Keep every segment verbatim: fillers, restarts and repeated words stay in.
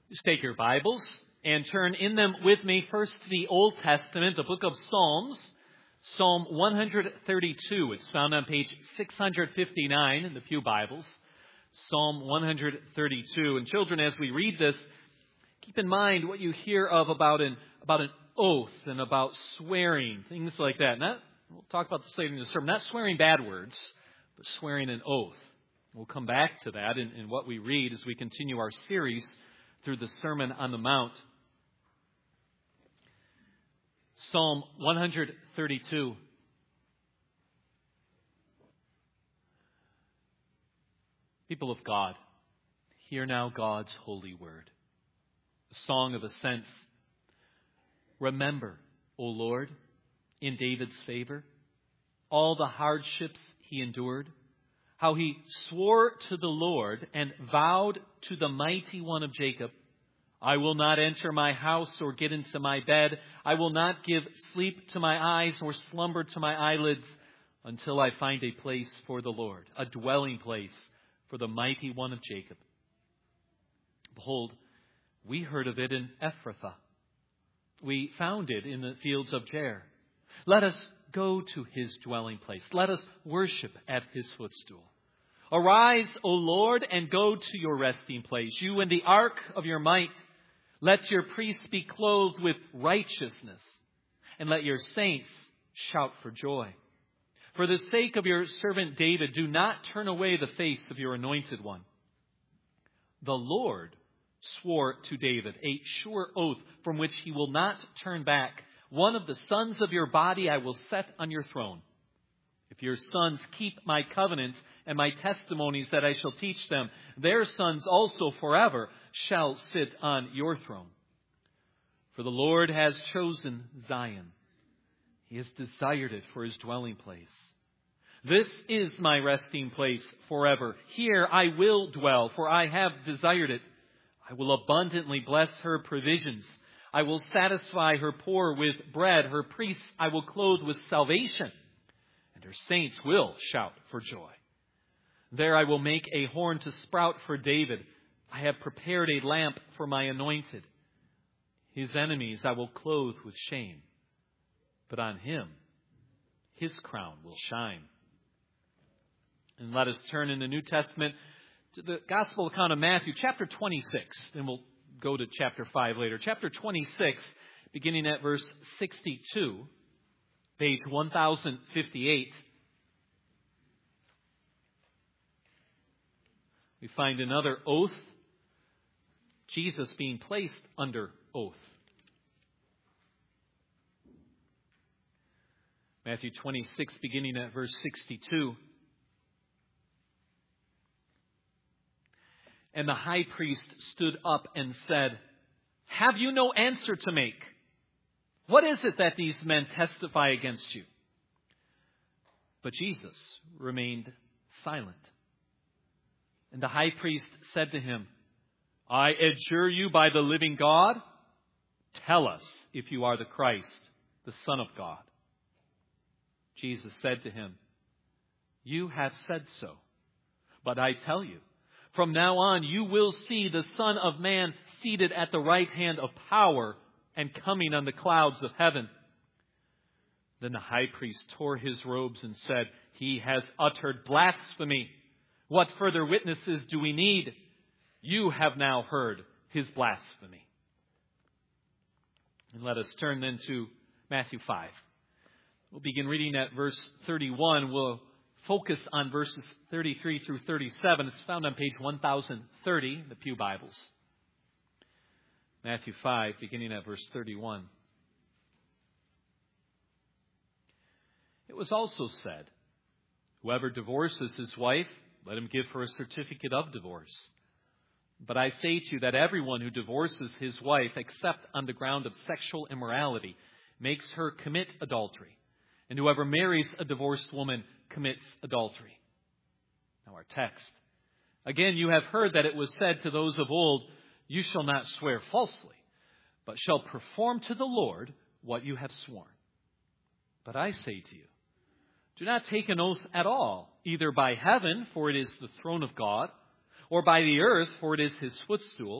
Just take your Bibles and turn in them with me first to the Old Testament, the book of Psalms, Psalm one thirty-two. It's found on page six fifty-nine in the Pew Bibles. Psalm one thirty-two. And children, as we read this, keep in mind what you hear of about an about an oath and about swearing, things like that. Not, we'll talk about this later in the sermon. Not swearing bad words, but swearing an oath. We'll come back to that in, in what we read as we continue our series through the Sermon on the Mount. Psalm one thirty-two. People of God, hear now God's holy word. A song of ascents. Remember, O Lord, in David's favor, all the hardships he endured, how he swore to the Lord and vowed to the mighty one of Jacob, I will not enter my house or get into my bed. I will not give sleep to my eyes or slumber to my eyelids until I find a place for the Lord, a dwelling place for the mighty one of Jacob. Behold, we heard of it in Ephrathah. We found it in the fields of Jair. Let us go to his dwelling place. Let us worship at his footstool. Arise, O Lord, and go to your resting place, you in the ark of your might. Let your priests be clothed with righteousness, and let your saints shout for joy. For the sake of your servant David, do not turn away the face of your anointed one. The Lord swore to David a sure oath from which he will not turn back. One of the sons of your body I will set on your throne. If your sons keep my covenants and my testimonies that I shall teach them, their sons also forever shall sit on your throne. For the Lord has chosen Zion. He has desired it for his dwelling place. This is my resting place forever. Here I will dwell, for I have desired it. I will abundantly bless her provisions. I will satisfy her poor with bread. Her priests I will clothe with salvation, and her saints will shout for joy. There I will make a horn to sprout for David. I have prepared a lamp for my anointed. His enemies I will clothe with shame, but on him his crown will shine. And let us turn in the New Testament to the Gospel account of Matthew, chapter twenty-six. Then we'll go to chapter five later. Chapter twenty-six, beginning at verse sixty-two, page one thousand fifty-eight. We find another oath. Jesus being placed under oath. Matthew twenty-six, beginning at verse sixty-two. And the high priest stood up and said, Have you no answer to make? What is it that these men testify against you? But Jesus remained silent. And the high priest said to him, I adjure you by the living God, tell us if you are the Christ, the Son of God. Jesus said to him, You have said so, but I tell you, from now on you will see the Son of Man seated at the right hand of power and coming on the clouds of heaven. Then the high priest tore his robes and said, He has uttered blasphemy. What further witnesses do we need? You have now heard his blasphemy. And let us turn then to Matthew five. We'll begin reading at verse thirty-one. We'll focus on verses thirty-three through thirty-seven. It's found on page one thousand thirty in the Pew Bibles. Matthew five, beginning at verse thirty-one. It was also said, Whoever divorces his wife, let him give her a certificate of divorce. But I say to you that everyone who divorces his wife, except on the ground of sexual immorality, makes her commit adultery. And whoever marries a divorced woman commits adultery. Now our text. Again, you have heard that it was said to those of old, You shall not swear falsely, but shall perform to the Lord what you have sworn. But I say to you, do not take an oath at all, either by heaven, for it is the throne of God, or by the earth, for it is his footstool,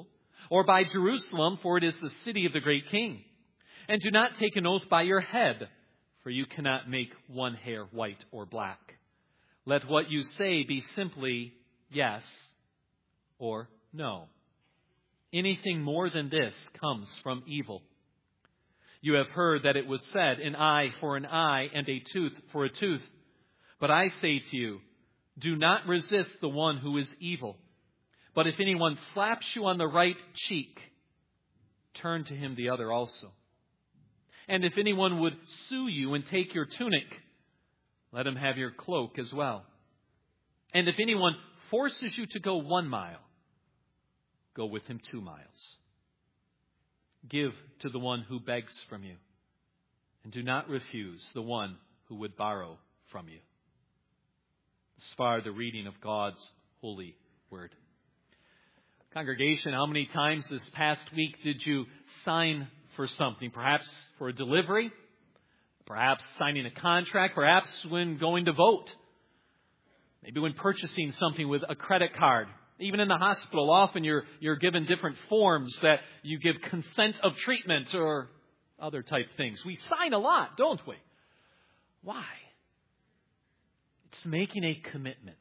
or by Jerusalem, for it is the city of the great King. And do not take an oath by your head, for you cannot make one hair white or black. Let what you say be simply yes or no. Anything more than this comes from evil. You have heard that it was said, an eye for an eye and a tooth for a tooth. But I say to you, do not resist the one who is evil. But if anyone slaps you on the right cheek, turn to him the other also. And if anyone would sue you and take your tunic, let him have your cloak as well. And if anyone forces you to go one mile, go with him two miles. Give to the one who begs from you, and do not refuse the one who would borrow from you. As far the reading of God's holy word. Congregation, how many times this past week did you sign for something? Perhaps for a delivery, perhaps signing a contract, perhaps when going to vote, maybe when purchasing something with a credit card. Even in the hospital, often you're you're given different forms that you give consent of treatment or other type things. We sign a lot, don't we? Why? It's making a commitment.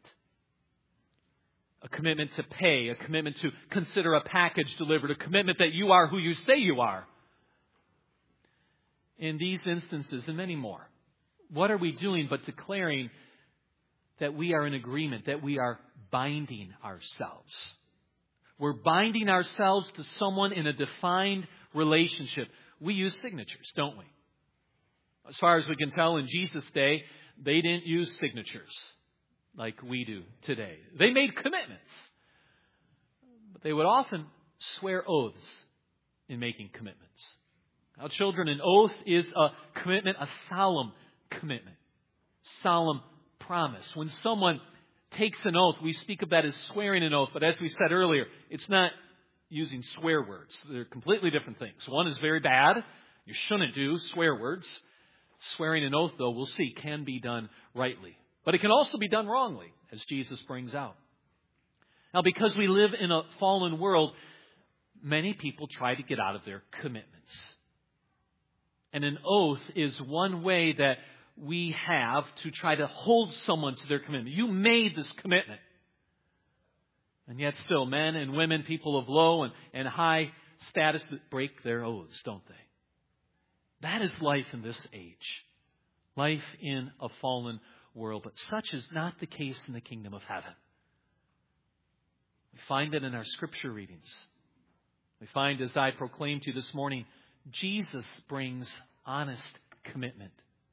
A commitment to pay, a commitment to consider a package delivered, a commitment that you are who you say you are. In these instances and many more, what are we doing but declaring that we are in agreement, that we are binding ourselves. We're binding ourselves to someone in a defined relationship. We use signatures, don't we? As far as we can tell, in Jesus' day, they didn't use signatures like we do today. They made commitments. But they would often swear oaths in making commitments. Now, children, an oath is a commitment, a solemn commitment. Solemn promise. When someone takes an oath, we speak of that as swearing an oath. But as we said earlier, it's not using swear words. They're completely different things. One is very bad. You shouldn't do swear words. Swearing an oath, though, we'll see, can be done rightly. But it can also be done wrongly, as Jesus brings out. Now, because we live in a fallen world, many people try to get out of their commitments. And an oath is one way that we have to try to hold someone to their commitment. You made this commitment. And yet still, men and women, people of low and, and high status, that break their oaths, don't they? That is life in this age. Life in a fallen world. But such is not the case in the kingdom of heaven. We find it in our scripture readings. We find, as I proclaimed to you this morning, Jesus brings honest commitment.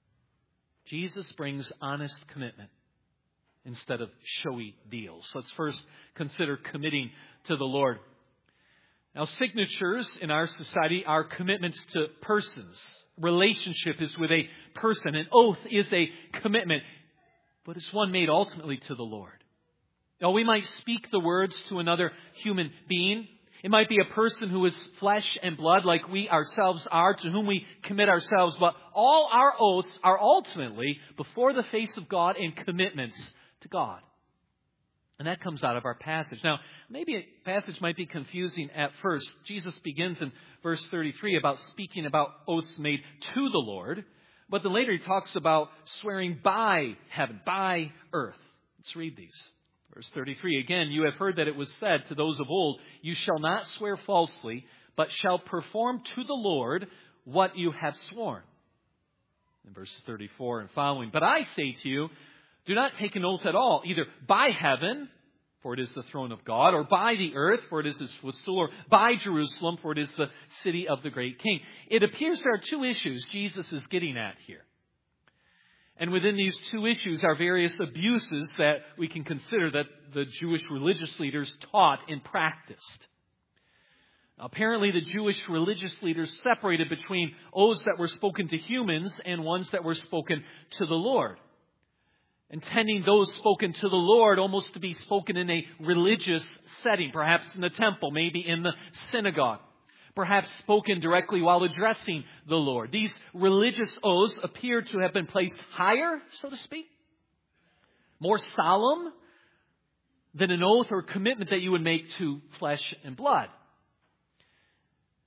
Jesus brings honest commitment instead of showy deals. Let's first consider committing to the Lord. Now, signatures in our society are commitments to persons. Relationship is with a person. An oath is a commitment, but it's one made ultimately to the Lord. Now, we might speak the words to another human being. It might be a person who is flesh and blood like we ourselves are, to whom we commit ourselves. But all our oaths are ultimately before the face of God in commitments to God. And that comes out of our passage. Now, maybe a passage might be confusing at first. Jesus begins in verse thirty-three about speaking about oaths made to the Lord. But then later he talks about swearing by heaven, by earth. Let's read these. Verse thirty-three, again, you have heard that it was said to those of old, you shall not swear falsely, but shall perform to the Lord what you have sworn. In verses thirty-four and following, but I say to you, do not take an oath at all, either by heaven, for it is the throne of God, or by the earth, for it is his footstool, or by Jerusalem, for it is the city of the great King. It appears there are two issues Jesus is getting at here. And within these two issues are various abuses that we can consider that the Jewish religious leaders taught and practiced. Apparently, the Jewish religious leaders separated between oaths that were spoken to humans and ones that were spoken to the Lord, intending those spoken to the Lord almost to be spoken in a religious setting, perhaps in the temple, maybe in the synagogue. Perhaps spoken directly while addressing the Lord. These religious oaths appear to have been placed higher, so to speak, more solemn than an oath or commitment that you would make to flesh and blood.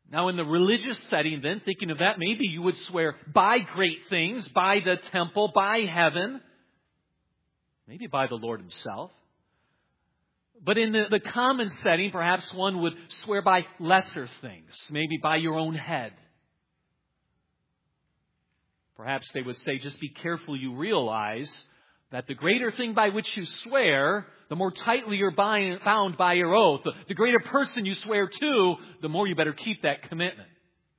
Now, in the religious setting, then, thinking of that, maybe you would swear by great things, by the temple, by heaven, maybe by the Lord Himself. But in the, the common setting, perhaps one would swear by lesser things, maybe by your own head. Perhaps they would say, just be careful you realize that the greater thing by which you swear, the more tightly you're bound by your oath. The, the greater person you swear to, the more you better keep that commitment.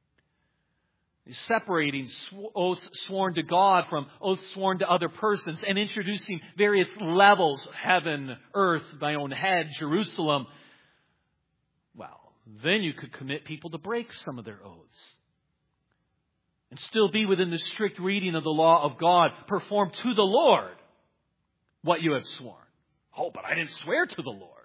Separating oaths sworn to God from oaths sworn to other persons and introducing various levels, heaven, earth, my own head, Jerusalem. Well, then you could commit people to break some of their oaths and still be within the strict reading of the law of God. Perform to the Lord what you have sworn. Oh, but I didn't swear to the Lord.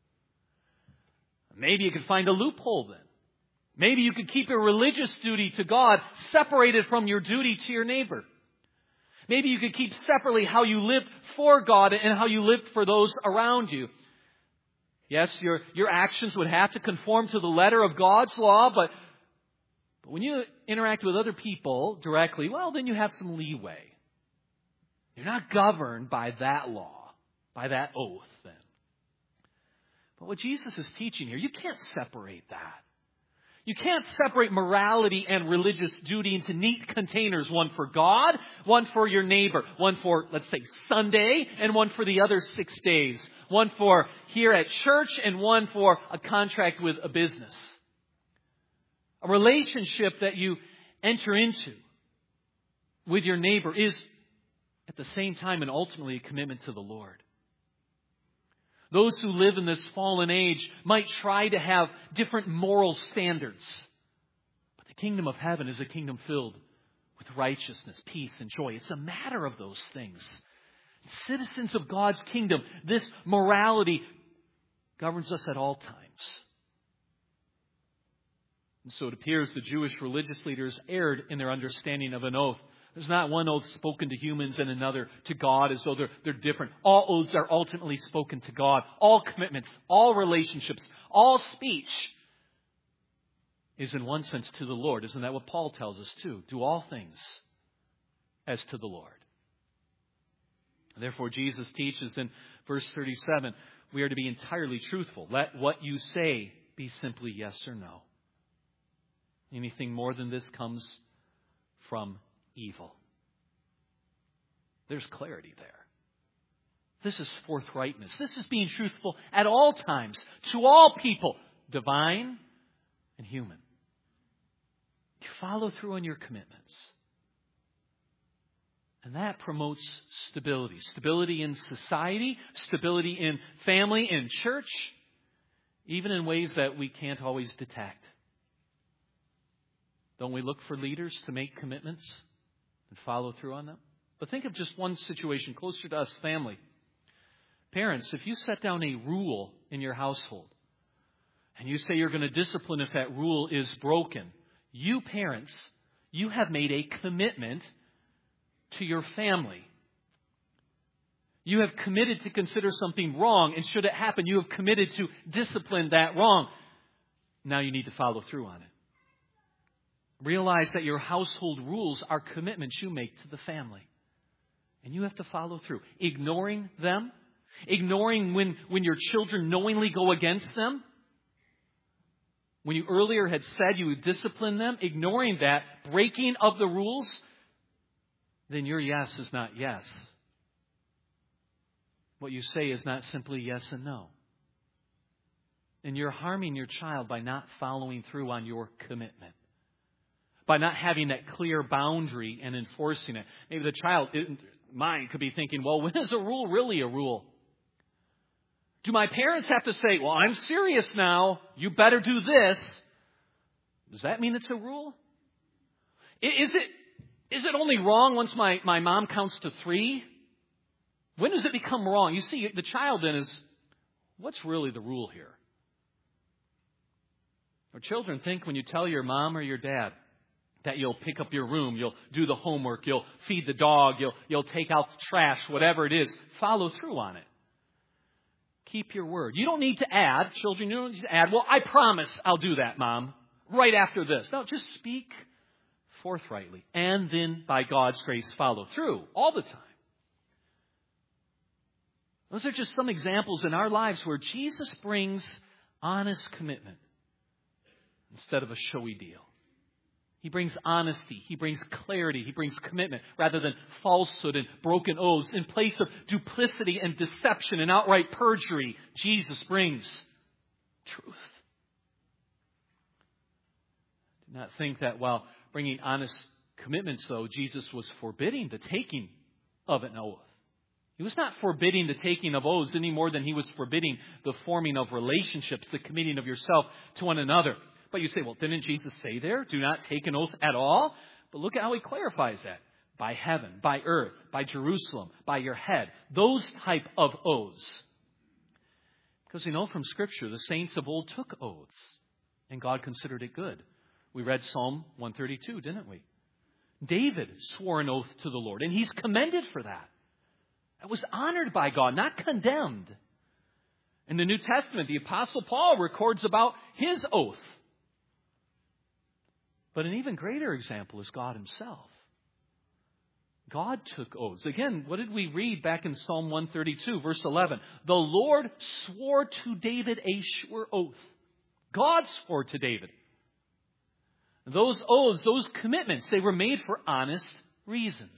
Maybe you could find a loophole then. Maybe you could keep your religious duty to God separated from your duty to your neighbor. Maybe you could keep separately how you lived for God and how you lived for those around you. Yes, your, your actions would have to conform to the letter of God's law, but, but when you interact with other people directly, well, then you have some leeway. You're not governed by that law, by that oath then. But what Jesus is teaching here, you can't separate that. You can't separate morality and religious duty into neat containers, one for God, one for your neighbor, one for, let's say, Sunday, and one for the other six days, one for here at church, and one for a contract with a business. A relationship that you enter into with your neighbor is at the same time and ultimately a commitment to the Lord. Those who live in this fallen age might try to have different moral standards. But the kingdom of heaven is a kingdom filled with righteousness, peace, and joy. It's a matter of those things. Citizens of God's kingdom, this morality governs us at all times. And so it appears the Jewish religious leaders erred in their understanding of an oath. There's not one oath spoken to humans and another to God as though they're, they're different. All oaths are ultimately spoken to God. All commitments, all relationships, all speech is in one sense to the Lord. Isn't that what Paul tells us too? Do all things as to the Lord. Therefore, Jesus teaches in verse thirty-seven, we are to be entirely truthful. Let what you say be simply yes or no. Anything more than this comes from evil. There's clarity there. This is forthrightness. This is being truthful at all times, to all people, divine and human. You follow through on your commitments. And that promotes stability. Stability in society, stability in family, in church, even in ways that we can't always detect. Don't we look for leaders to make commitments and follow through on them? But think of just one situation closer to us, family. Parents, if you set down a rule in your household and you say you're going to discipline if that rule is broken, you parents, you have made a commitment to your family. You have committed to consider something wrong, and should it happen, you have committed to discipline that wrong. Now you need to follow through on it. Realize that your household rules are commitments you make to the family. And you have to follow through. Ignoring them, ignoring when, when your children knowingly go against them. When you earlier had said you would discipline them, ignoring that, breaking of the rules, then your yes is not yes. What you say is not simply yes and no. And you're harming your child by not following through on your commitment. By not having that clear boundary and enforcing it. Maybe the child, mind, could be thinking, well, when is a rule really a rule? Do my parents have to say, well, I'm serious now, you better do this? Does that mean it's a rule? Is it, is it only wrong once my, my mom counts to three? When does it become wrong? You see, the child then is, what's really the rule here? Or children think when you tell your mom or your dad that you'll pick up your room, you'll do the homework, you'll feed the dog, you'll, you'll take out the trash, whatever it is, follow through on it. Keep your word. You don't need to add, children, you don't need to add, well, I promise I'll do that, Mom. right after this. No, just speak forthrightly. And then, by God's grace, follow through all the time. Those are just some examples in our lives where Jesus brings honest commitment instead of a showy deal. He brings honesty. He brings clarity. He brings commitment rather than falsehood and broken oaths. In place of duplicity and deception and outright perjury, Jesus brings truth. Do not think that while bringing honest commitments, though, Jesus was forbidding the taking of an oath. He was not forbidding the taking of oaths any more than he was forbidding the forming of relationships, the committing of yourself to one another. But you say, well, didn't Jesus say there, do not take an oath at all? But look at how he clarifies that. By heaven, by earth, by Jerusalem, by your head. Those type of oaths. Because you know from Scripture, the saints of old took oaths. And God considered it good. We read Psalm one thirty-two, didn't we? David swore an oath to the Lord. And he's commended for that. It was honored by God, not condemned. In the New Testament, the Apostle Paul records about his oath. But an even greater example is God himself. God took oaths. Again, what did we read back in Psalm one thirty-two, verse eleven? The Lord swore to David a sure oath. God swore to David. Those oaths, those commitments, they were made for honest reasons.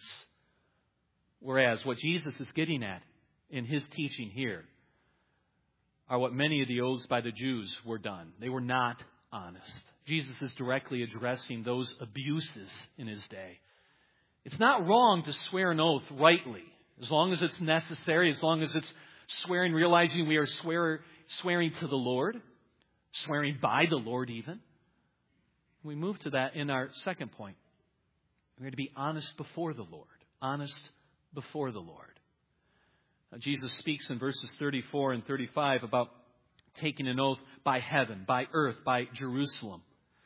Whereas what Jesus is getting at in his teaching here are what many of the oaths by the Jews were done. They were not honest. Jesus is directly addressing those abuses in his day. It's not wrong to swear an oath rightly, as long as it's necessary, as long as it's swearing, realizing we are swear, swearing to the Lord, swearing by the Lord even. We move to that in our second point. We're to be honest before the Lord. Honest before the Lord. Now, Jesus speaks in verses thirty-four and thirty-five about taking an oath by heaven, by earth, by Jerusalem.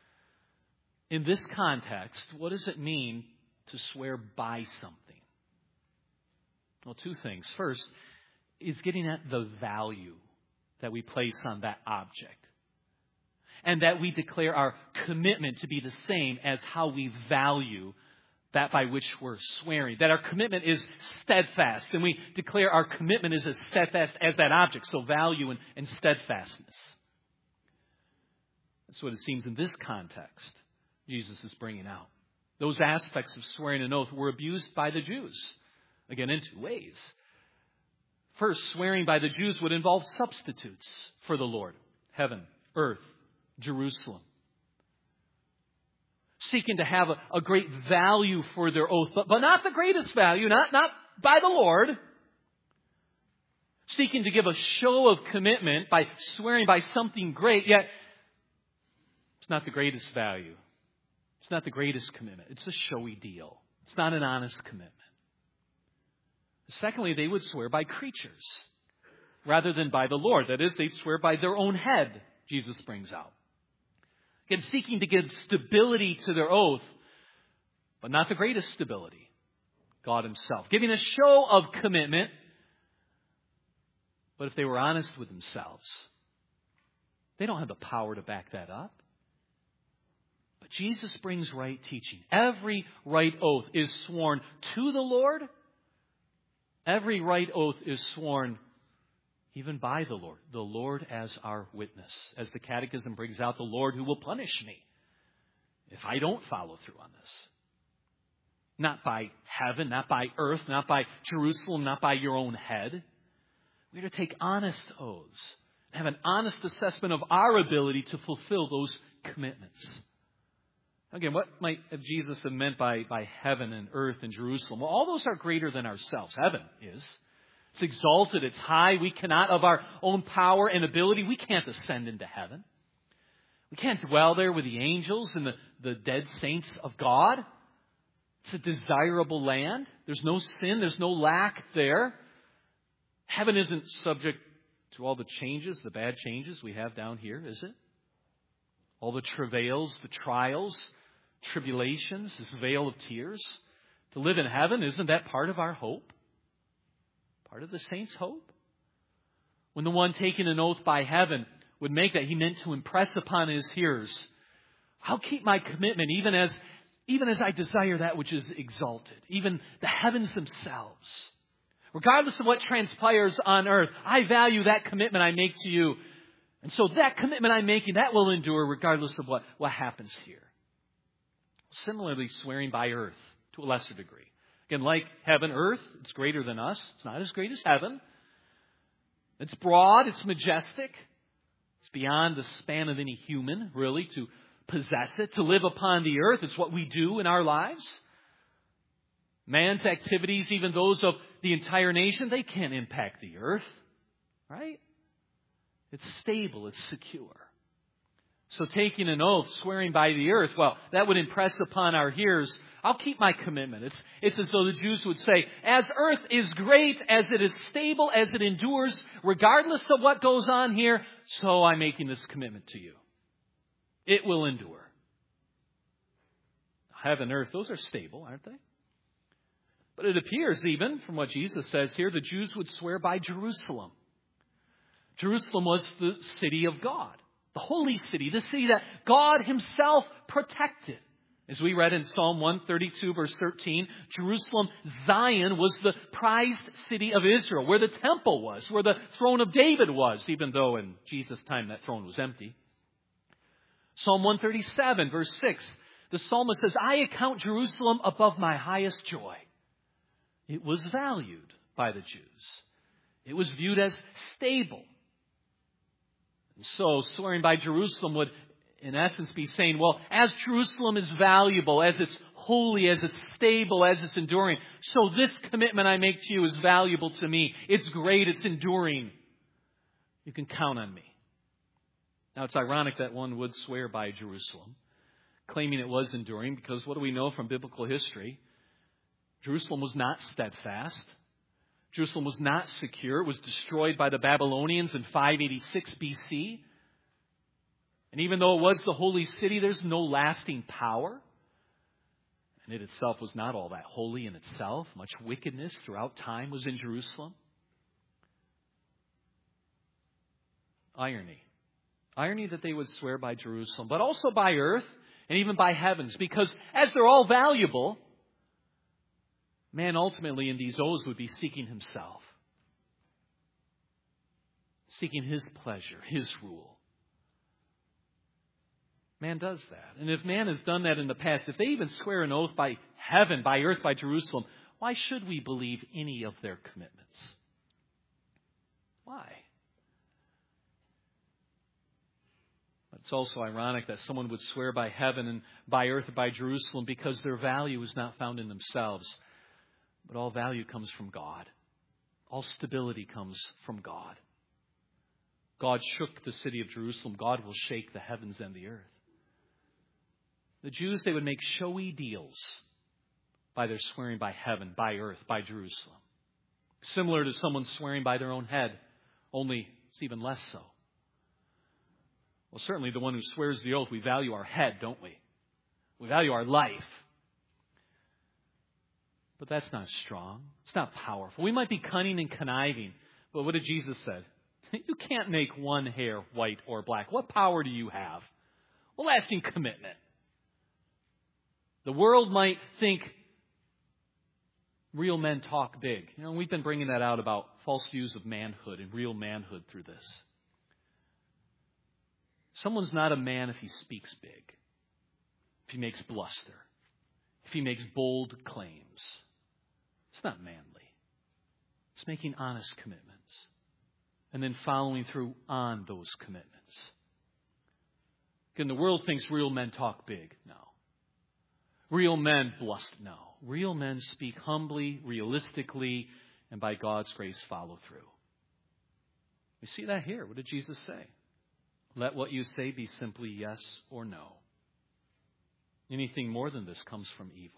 In this context, what does it mean to swear by something? Well, two things. First, is getting at the value that we place on that object. And that we declare our commitment to be the same as how we value that by which we're swearing. That our commitment is steadfast. And we declare our commitment is as steadfast as that object. So value and, and steadfastness. That's what it seems in this context Jesus is bringing out. Those aspects of swearing an oath were abused by the Jews. Again, in two ways. First, swearing by the Jews would involve substitutes for the Lord. Heaven, earth, Jerusalem. Seeking to have a, a great value for their oath, but, but not the greatest value, not, not by the Lord. Seeking to give a show of commitment by swearing by something great, yet it's not the greatest value. It's not the greatest commitment. It's a showy deal. It's not an honest commitment. Secondly, they would swear by creatures rather than by the Lord. That is, they'd swear by their own head, Jesus brings out. Again, seeking to give stability to their oath, but not the greatest stability, God himself. Giving a show of commitment, but if they were honest with themselves, they don't have the power to back that up. But Jesus brings right teaching. Every right oath is sworn to the Lord. Every right oath is sworn even by the Lord. The Lord as our witness. As the Catechism brings out, the Lord who will punish me if I don't follow through on this. Not by heaven, not by earth, not by Jerusalem, not by your own head. We are to take honest oaths. Have an honest assessment of our ability to fulfill those commitments. Again, what might Jesus have meant by, by heaven and earth and Jerusalem? Well, all those are greater than ourselves. Heaven is. It's exalted. It's high. We cannot, of our own power and ability, we can't ascend into heaven. We can't dwell there with the angels and the, the dead saints of God. It's a desirable land. There's no sin. There's no lack there. Heaven isn't subject to all the changes, the bad changes we have down here, is it? All the travails, the trials, tribulations, this veil of tears. To live in heaven, isn't that part of our hope? Part of the saints' hope? When the one taking an oath by heaven would make that, he meant to impress upon his hearers I'll keep my commitment even as, even as I desire that which is exalted, even the heavens themselves. Regardless of what transpires on earth, I value that commitment I make to you. And so that commitment I'm making, that will endure regardless of what, what happens here. Similarly, swearing by earth to a lesser degree. Again, like heaven, earth, it's greater than us. It's not as great as heaven. It's broad, it's majestic. It's beyond the span of any human, really, to possess it, to live upon the earth. It's what we do in our lives. Man's activities, even those of the entire nation, they can't impact the earth, right? It's stable, it's secure. So taking an oath, swearing by the earth, well, that would impress upon our hearers, I'll keep my commitment. It's, it's as though the Jews would say, as earth is great, as it is stable, as it endures, regardless of what goes on here, so I'm making this commitment to you. It will endure. Heaven and earth, those are stable, aren't they? But it appears even, from what Jesus says here, the Jews would swear by Jerusalem. Jerusalem was the city of God, the holy city, the city that God himself protected. As we read in Psalm one thirty-two, verse thirteen, Jerusalem, Zion, was the prized city of Israel, where the temple was, where the throne of David was, even though in Jesus' time that throne was empty. Psalm one thirty-seven, verse six, the psalmist says, I account Jerusalem above my highest joy. It was valued by the Jews. It was viewed as stable. And so swearing by Jerusalem would, in essence, be saying, well, as Jerusalem is valuable, as it's holy, as it's stable, as it's enduring, so this commitment I make to you is valuable to me. It's great, it's enduring. You can count on me. Now, it's ironic that one would swear by Jerusalem, claiming it was enduring, because what do we know from biblical history? Jerusalem was not steadfast. Jerusalem was not secure. It was destroyed by the Babylonians in five eighty-six B C. And even though it was the holy city, there's no lasting power. And it itself was not all that holy in itself. Much wickedness throughout time was in Jerusalem. Irony. Irony that they would swear by Jerusalem, but also by earth and even by heavens. Because as they're all valuable, man ultimately in these oaths would be seeking himself. Seeking his pleasure, his rule. Man does that. And if man has done that in the past, if they even swear an oath by heaven, by earth, by Jerusalem, why should we believe any of their commitments? Why? It's also ironic that someone would swear by heaven and by earth and by Jerusalem because their value is not found in themselves. But all value comes from God. All stability comes from God. God shook the city of Jerusalem. God will shake the heavens and the earth. The Jews, they would make showy deals by their swearing by heaven, by earth, by Jerusalem. Similar to someone swearing by their own head, only it's even less so. Well, certainly the one who swears the oath, we value our head, don't we? We value our life. But that's not strong. It's not powerful. We might be cunning and conniving, but what did Jesus say? You can't make one hair white or black. What power do you have? Well, lasting commitment. The world might think real men talk big. You know, we've been bringing that out about false views of manhood and real manhood through this. Someone's not a man if he speaks big, if he makes bluster, if he makes bold claims. It's not manly. It's making honest commitments and then following through on those commitments. Again, the world thinks real men talk big. No. Real men bluster. No. Real men speak humbly, realistically, and by God's grace follow through. We see that here. What did Jesus say? Let what you say be simply yes or no. Anything more than this comes from evil.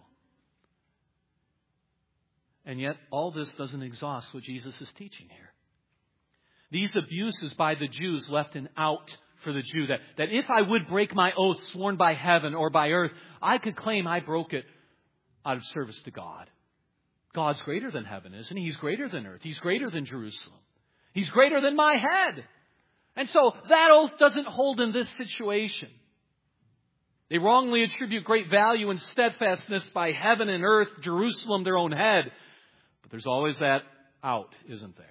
And yet, all this doesn't exhaust what Jesus is teaching here. These abuses by the Jews left an out for the Jew. That, that if I would break my oath sworn by heaven or by earth, I could claim I broke it out of service to God. God's greater than heaven, isn't he? He's greater than earth. He's greater than Jerusalem. He's greater than my head. And so that oath doesn't hold in this situation. They wrongly attribute great value and steadfastness by heaven and earth, Jerusalem their own head. But there's always that out, isn't there?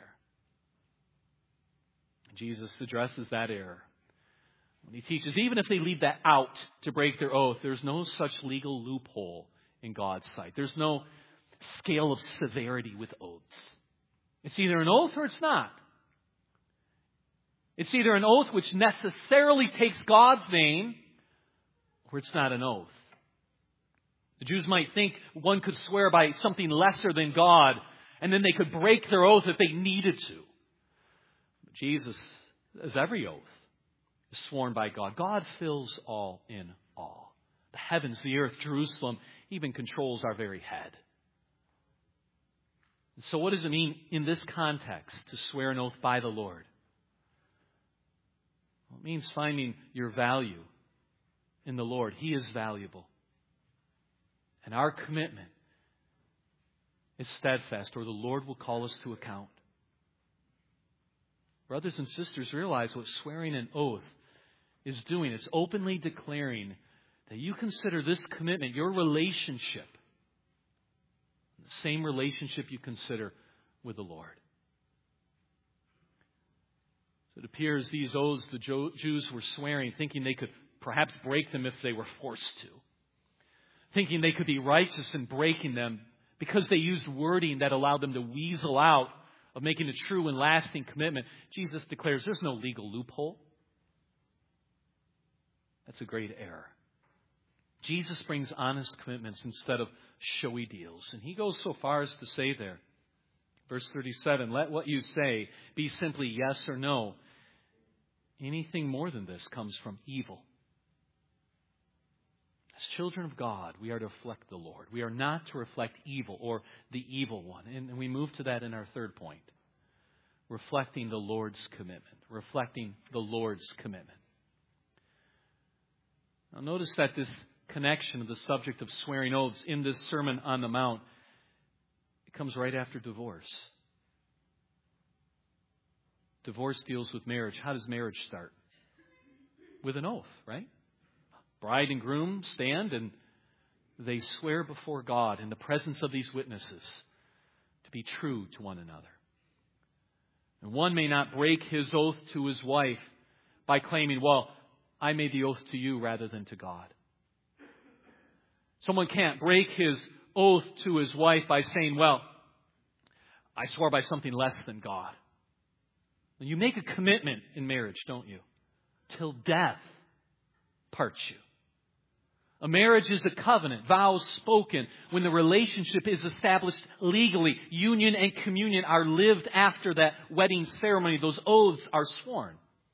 Jesus addresses that error when he teaches, even if they leave that out to break their oath, there's no such legal loophole in God's sight. There's no scale of severity with oaths. It's either an oath or it's not. It's either an oath which necessarily takes God's name, or it's not an oath. The Jews might think one could swear by something lesser than God, and then they could break their oath if they needed to. But Jesus, as every oath, is sworn by God. God fills all in all. The heavens, the earth, Jerusalem, even controls our very head. And so what does it mean in this context to swear an oath by the Lord? Well, it means finding your value in the Lord. He is valuable. And our commitment is steadfast, or the Lord will call us to account. Brothers and sisters, realize what swearing an oath is doing. It's openly declaring that you consider this commitment, your relationship, the same relationship you consider with the Lord. So it appears these oaths the Jews were swearing, thinking they could perhaps break them if they were forced to. Thinking they could be righteous in breaking them because they used wording that allowed them to weasel out of making a true and lasting commitment. Jesus declares there's no legal loophole. That's a great error. Jesus brings honest commitments instead of showy deals. And he goes so far as to say there, verse thirty-seven, let what you say be simply yes or no. Anything more than this comes from evil. As children of God, we are to reflect the Lord. We are not to reflect evil or the evil one. And we move to that in our third point. Reflecting the Lord's commitment. Reflecting the Lord's commitment. Now notice that this connection of the subject of swearing oaths in this Sermon on the Mount, it comes right after divorce. Divorce deals with marriage. How does marriage start? With an oath, right? Bride and groom stand and they swear before God in the presence of these witnesses to be true to one another. And one may not break his oath to his wife by claiming, well, I made the oath to you rather than to God. Someone can't break his oath to his wife by saying, well, I swore by something less than God. And you make a commitment in marriage, don't you? Till death parts you. A marriage is a covenant, vows spoken when the relationship is established legally. Union and communion are lived after that wedding ceremony. Those oaths are sworn.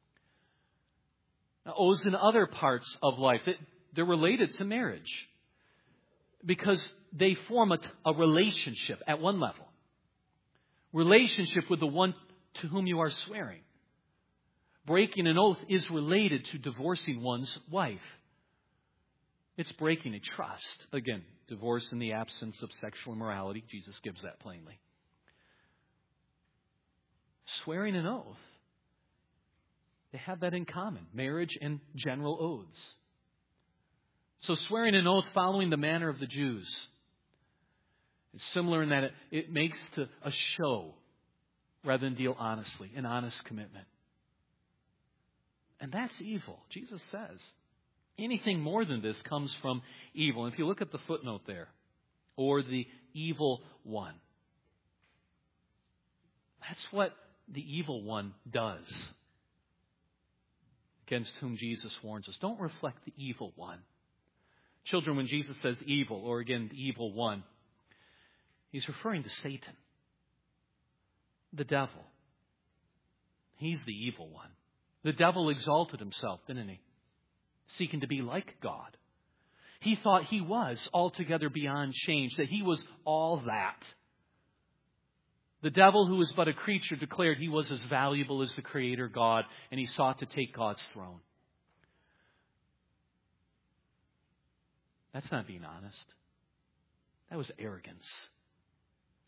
Now, oaths in other parts of life, they're related to marriage because they form a, a relationship at one level. Relationship with the one to whom you are swearing. Breaking an oath is related to divorcing one's wife. It's breaking a trust. Again, divorce in the absence of sexual immorality. Jesus gives that plainly. Swearing an oath, they have that in common. Marriage and general oaths. So swearing an oath following the manner of the Jews is similar in that it, it makes to a show rather than deal honestly, an honest commitment. And that's evil. Jesus says anything more than this comes from evil. And if you look at the footnote there, or the evil one, that's what the evil one does, against whom Jesus warns us. Don't reflect the evil one. Children, when Jesus says evil, or again, the evil one, he's referring to Satan, the devil. He's the evil one. The devil exalted himself, didn't he? Seeking to be like God. He thought he was altogether beyond change, that he was all that. The devil, who was but a creature, declared he was as valuable as the Creator God, and he sought to take God's throne. That's not being honest. That was arrogance.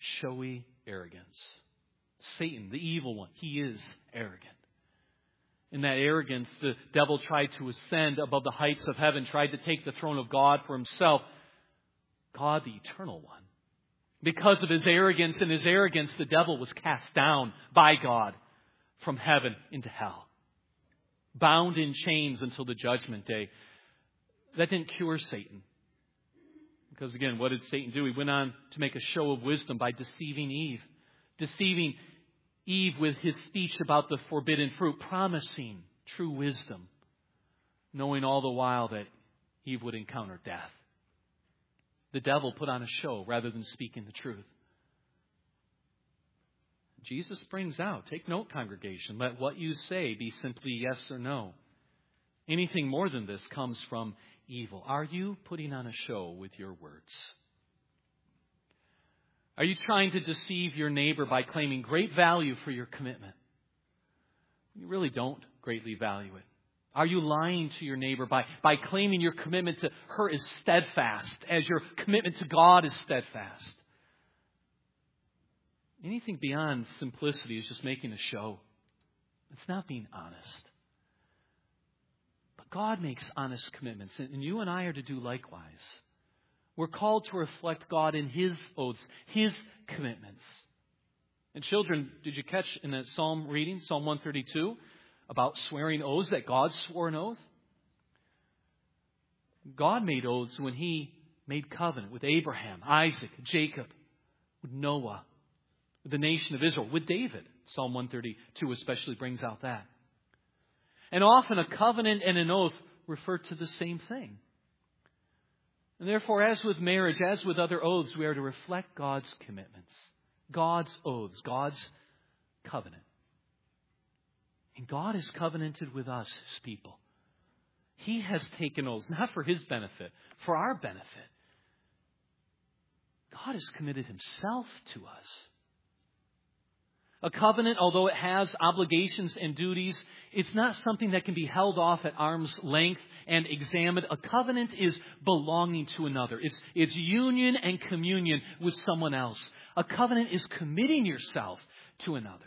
Showy arrogance. Satan, the evil one, he is arrogant. In that arrogance, the devil tried to ascend above the heights of heaven, tried to take the throne of God for himself. God, the eternal one. Because of his arrogance and his arrogance, the devil was cast down by God from heaven into hell. Bound in chains until the judgment day. That didn't cure Satan. Because again, what did Satan do? He went on to make a show of wisdom by deceiving Eve. Deceiving Eve with his speech about the forbidden fruit, promising true wisdom, knowing all the while that Eve would encounter death. The devil put on a show rather than speaking the truth. Jesus brings out, take note, congregation, let what you say be simply yes or no. Anything more than this comes from evil. Are you putting on a show with your words? Are you trying to deceive your neighbor by claiming great value for your commitment? You really don't greatly value it. Are you lying to your neighbor by, by claiming your commitment to her is steadfast as your commitment to God is steadfast? Anything beyond simplicity is just making a show. It's not being honest. But God makes honest commitments, and you and I are to do likewise. We're called to reflect God in His oaths, His commitments. And children, did you catch in that Psalm reading, Psalm one thirty-two, about swearing oaths, that God swore an oath? God made oaths when He made covenant with Abraham, Isaac, Jacob, with Noah, with the nation of Israel, with David. Psalm one thirty-two especially brings out that. And often a covenant and an oath refer to the same thing. And therefore, as with marriage, as with other oaths, we are to reflect God's commitments, God's oaths, God's covenant. And God has covenanted with us, His people. He has taken oaths, not for His benefit, for our benefit. God has committed Himself to us. A covenant, although it has obligations and duties, it's not something that can be held off at arm's length and examined. A covenant is belonging to another. It's, it's union and communion with someone else. A covenant is committing yourself to another.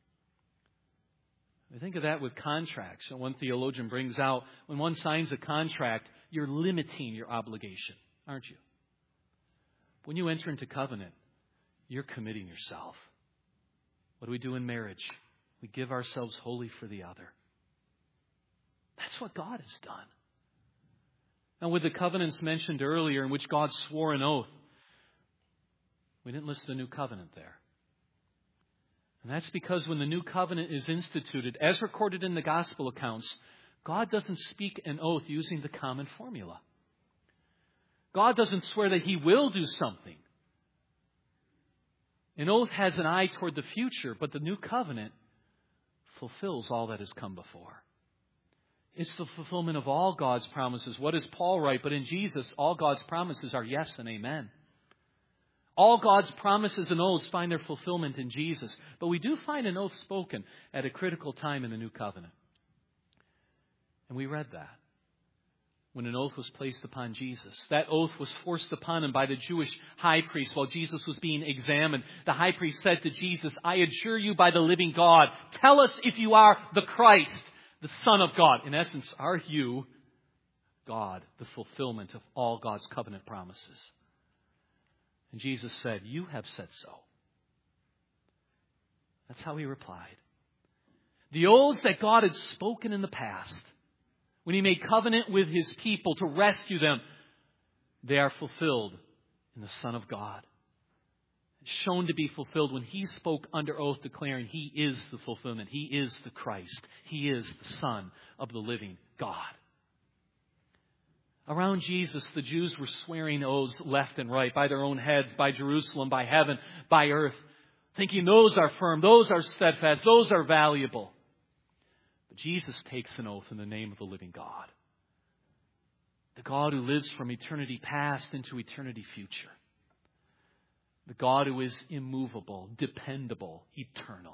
I think of that with contracts. One theologian brings out, when one signs a contract, you're limiting your obligation, aren't you? When you enter into covenant, you're committing yourself. What do we do in marriage? We give ourselves wholly for the other. That's what God has done. And with the covenants mentioned earlier in which God swore an oath, we didn't list the new covenant there. And that's because when the new covenant is instituted, as recorded in the gospel accounts, God doesn't speak an oath using the common formula. God doesn't swear that He will do something. An oath has an eye toward the future, but the new covenant fulfills all that has come before. It's the fulfillment of all God's promises. What does Paul write? But in Jesus, all God's promises are yes and amen. All God's promises and oaths find their fulfillment in Jesus. But we do find an oath spoken at a critical time in the new covenant. And we read that when an oath was placed upon Jesus. That oath was forced upon Him by the Jewish high priest while Jesus was being examined. The high priest said to Jesus, I adjure you by the living God, tell us if you are the Christ, the Son of God. In essence, are you God, the fulfillment of all God's covenant promises? And Jesus said, you have said so. That's how He replied. The oaths that God had spoken in the past, when He made covenant with His people to rescue them, they are fulfilled in the Son of God. Shown to be fulfilled when He spoke under oath declaring He is the fulfillment. He is the Christ. He is the Son of the living God. Around Jesus, the Jews were swearing oaths left and right by their own heads, by Jerusalem, by heaven, by earth, thinking those are firm, those are steadfast, those are valuable. But Jesus takes an oath in the name of the living God. The God who lives from eternity past into eternity future. The God who is immovable, dependable, eternal.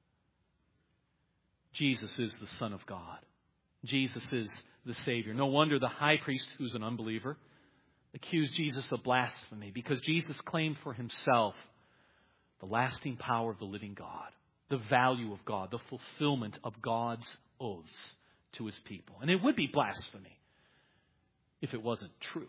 Jesus is the Son of God. Jesus is the Savior. No wonder the high priest, who's an unbeliever, accused Jesus of blasphemy, because Jesus claimed for Himself the lasting power of the living God, the value of God, the fulfillment of God's oaths to his people. And it would be blasphemy if it wasn't true.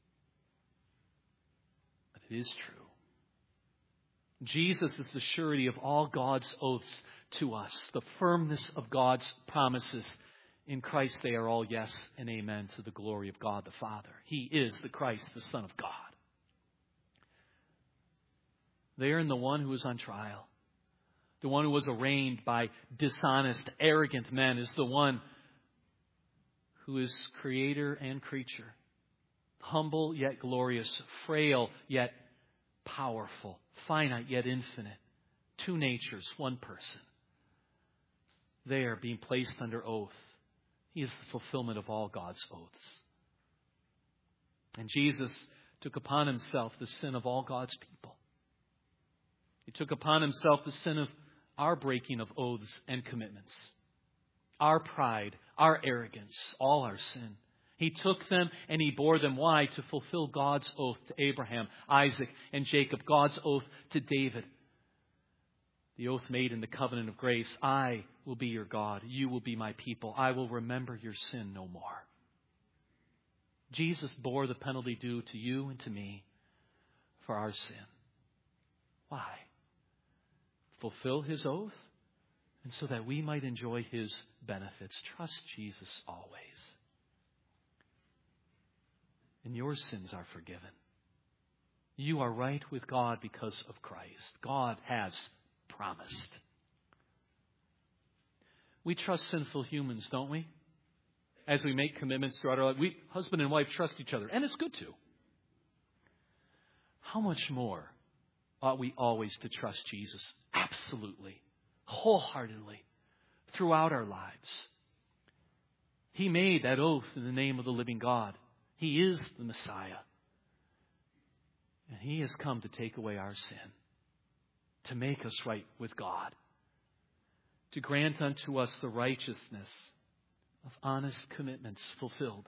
But it is true. Jesus is the surety of all God's oaths to us, the firmness of God's promises. In Christ they are all yes and amen to the glory of God the Father. He is the Christ, the Son of God. They are in the one who is on trial. The one who was arraigned by dishonest, arrogant men is the one who is creator and creature. Humble yet glorious, frail yet powerful, finite yet infinite. Two natures, one person. They are being placed under oath. He is the fulfillment of all God's oaths. And Jesus took upon himself the sin of all God's people. He took upon himself the sin of our breaking of oaths and commitments, our pride, our arrogance, all our sin. He took them and he bore them. Why? To fulfill God's oath to Abraham, Isaac, and Jacob. God's oath to David. The oath made in the covenant of grace. I will be your God. You will be my people. I will remember your sin no more. Jesus bore the penalty due to you and to me for our sin. Why? Fulfill his oath, and so that we might enjoy his benefits. Trust Jesus always. And your sins are forgiven. You are right with God because of Christ. God has promised. We trust sinful humans, don't we? As we make commitments throughout our life, we, husband and wife, trust each other, and it's good to. How much more ought we always to trust Jesus? Absolutely, wholeheartedly, throughout our lives. He made that oath in the name of the living God. He is the Messiah. And he has come to take away our sin, to make us right with God, to grant unto us the righteousness of honest commitments fulfilled.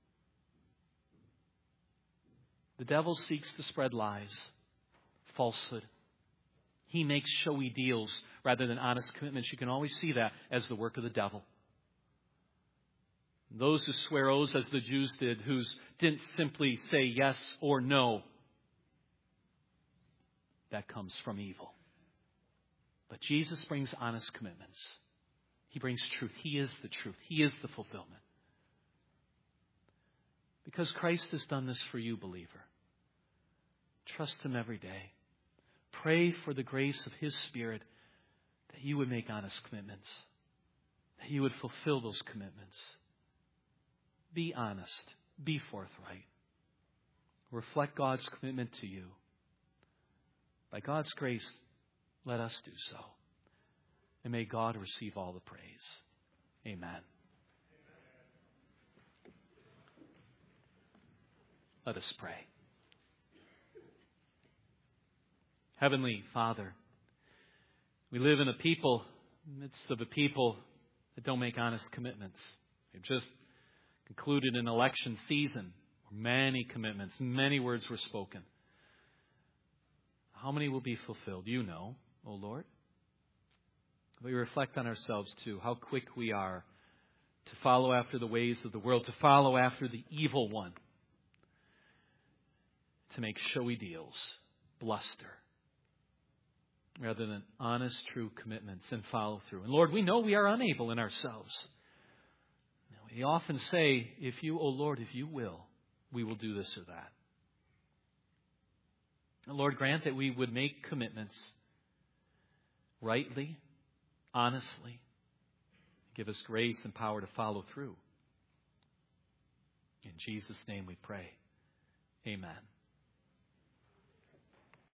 The devil seeks to spread lies, falsehood. He makes showy deals rather than honest commitments. You can always see that as the work of the devil. Those who swear oaths as the Jews did, who didn't simply say yes or no, that comes from evil. But Jesus brings honest commitments. He brings truth. He is the truth. He is the fulfillment. Because Christ has done this for you, believer. Trust him every day. Pray for the grace of his Spirit that you would make honest commitments, that you would fulfill those commitments. Be honest. Be forthright. Reflect God's commitment to you. By God's grace, let us do so. And may God receive all the praise. Amen. Let us pray. Heavenly Father, we live in a people, in the midst of a people that don't make honest commitments. They've just concluded an election season where many commitments, many words were spoken. How many will be fulfilled? You know, O Lord. We reflect on ourselves too, how quick we are to follow after the ways of the world, to follow after the evil one, to make showy deals, bluster, rather than honest, true commitments and follow through. And Lord, we know we are unable in ourselves. We often say, if you, O Lord, if you will, we will do this or that. And Lord, grant that we would make commitments rightly, honestly. Give us grace and power to follow through. In Jesus' name we pray. Amen.